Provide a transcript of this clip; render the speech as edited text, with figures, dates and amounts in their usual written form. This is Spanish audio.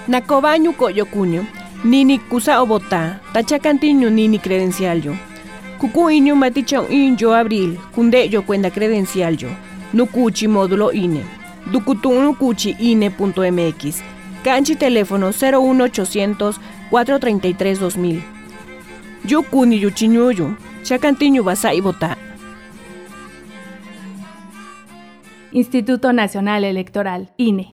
Nacobaño coyocuño, nini cusa obota, tachacantiño nini credencialyo. Cucuiño matichao inyo abril, cundeyo cuenta credencialyo. Nucuchi módulo INE. Ducutunucuchi INE.mx. Canchi teléfono 01800 433 2000. Yucuni yuchiñuyo, chacantiño basa y bota. Instituto Nacional Electoral, INE.